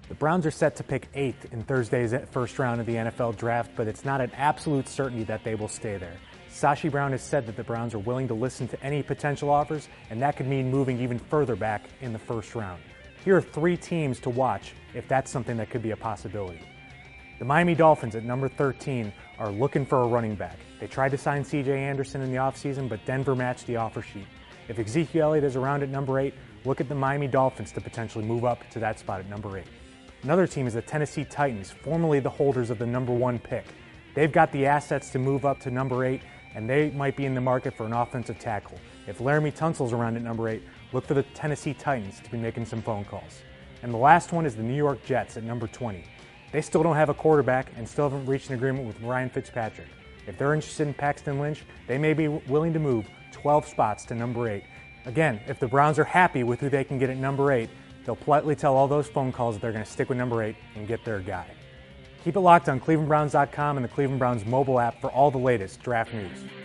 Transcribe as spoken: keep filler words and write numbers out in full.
The Browns are set to pick eighth in Thursday's first round of the N F L draft, but it's not an absolute certainty that they will stay there. Sashi Brown has said that the Browns are willing to listen to any potential offers, and that could mean moving even further back in the first round. Here are three teams to watch if that's something that could be a possibility. The Miami Dolphins at number thirteen are looking for a running back. They tried to sign C J Anderson in the offseason, but Denver matched the offer sheet. If Ezekiel Elliott is around at number eight, look at the Miami Dolphins to potentially move up to that spot at number eight. Another team is the Tennessee Titans, formerly the holders of the number one pick. They've got the assets to move up to number eight, and they might be in the market for an offensive tackle. If Laramie Tunsil's around at number eight, look for the Tennessee Titans to be making some phone calls. And the last one is the New York Jets at number twenty. They still don't have a quarterback and still haven't reached an agreement with Ryan Fitzpatrick. If they're interested in Paxton Lynch, they may be willing to move twelve spots to number eight. Again, if the Browns are happy with who they can get at number eight, they'll politely tell all those phone calls that they're going to stick with number eight and get their guy. Keep it locked on Cleveland Browns dot com and the Cleveland Browns mobile app for all the latest draft news.